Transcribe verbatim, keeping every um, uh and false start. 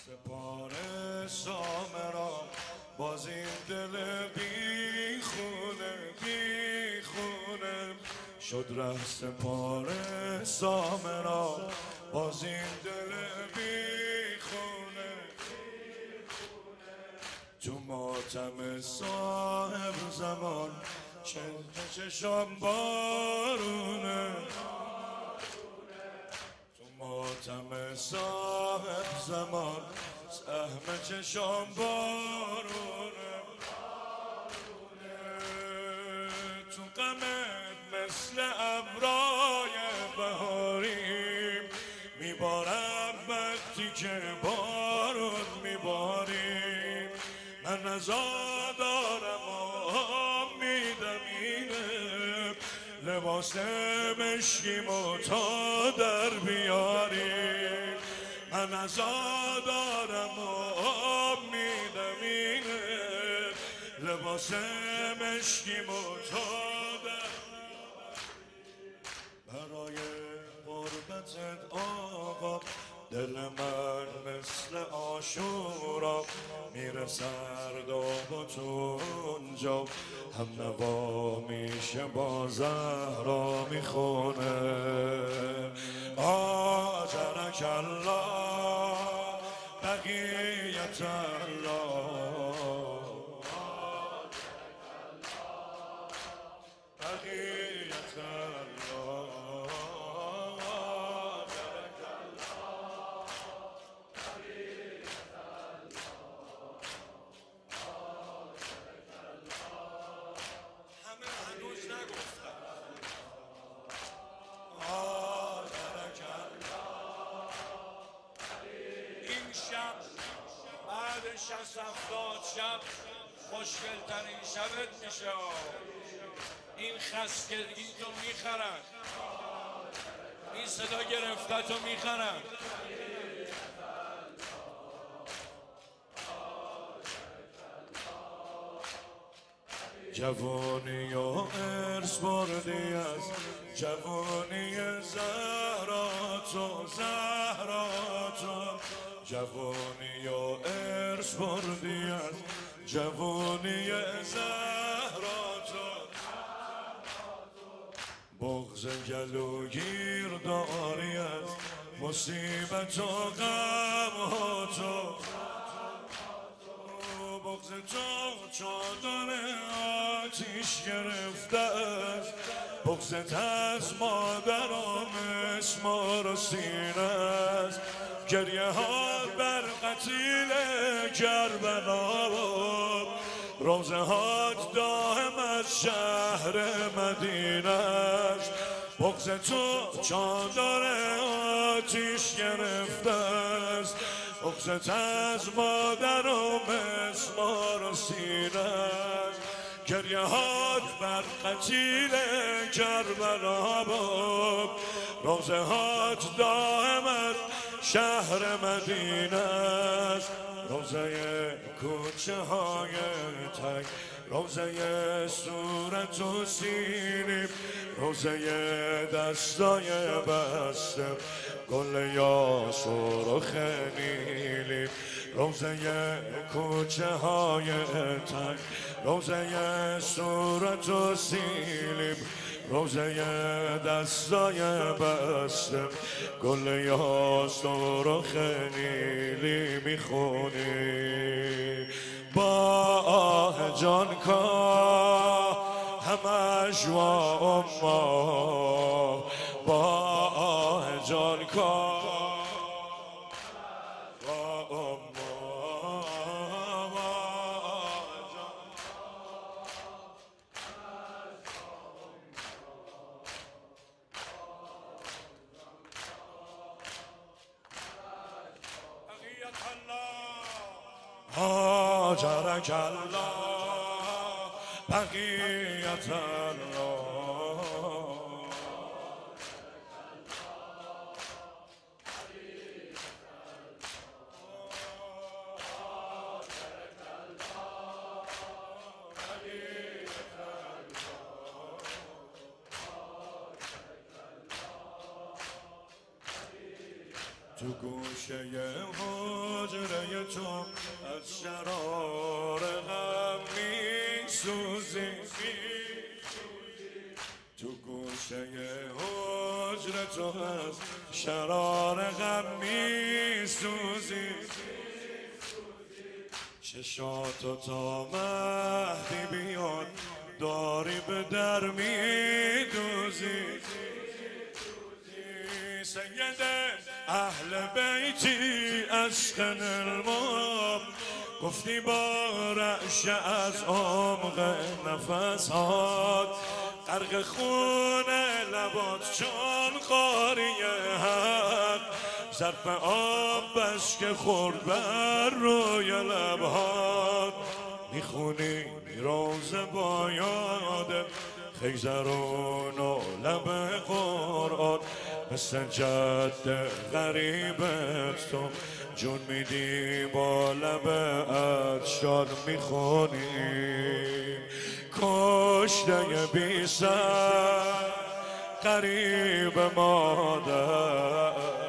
سپاره سامرا باز این دل بی خونه بی خونه شد ره سپاره سامرا باز این دل بی خونه تو ماتم صاحب زمان چه چشم بارونه ماتم صاحب زمان سهم چشم بارونه تو غمت مثل ابرای بهاریم میبارم وقتی که بارون میباریم من ازادارم و میدمینم لباس مشکیمو تا در بیاریم من ازادارم و آب میدمینه لباس مشکیمو تا در برای قربتت آقا دل من مثل عاشورا میره سرداب و تو اونجا هم نوا میشه با زهرا میخونه آجرک الله بقیت الله بقیت الله بعد شصت هفتاد شب خوشگلترین شبت میشه این خستگی تو میخرن این صدا گرفته تو میخرن جوانی و ارث بردی از جوانی زهراتو زهراتو جوانی و ارث بردی از جوانی زهراتو بغض گلوگیر داری از مصیبت و غماتو بغض تو چادر آتیش گرفته است بغضت از مادر و مسمار و سینه است گریه ها بر قتیل کربلا روزه هات دائم از شهر مدینه است بغض تو چادر آتیش گرفته است بغضت از مادر و مسمار و سینه است گریه هات بر قتیل کربلا بود روزه هات دائم از شهر مدینه است روزه کوچه های تک روزه صورت و سینیم روزه دستای بسته گل یاسر و خلیلیم روزه کوچه های تک روزه صورت و سینیم روزه دستای بسته گل یاسر و خلیلی میخونی با آه جان کا همش و اما با آه جان کا آجرک الله بقیت الله تو گوشه حجره تو از شرار غم میسوزی تو گوشه حجره تو از شرار غم میسوزی چشاتو تا مهدی بیاد داری به در میدوزی سید اهل بیتی عشق المام گفتی با رعش از عمق نفسات غرق خون لبات چون قاریه حق ظرف آبش که خورد بر روی لبهات میخونی روز با یاد خیزرون و لب قرآن مثل جد غریبت تو جون میدی با لب اشار میخونیم کشته بی سر غریب مادر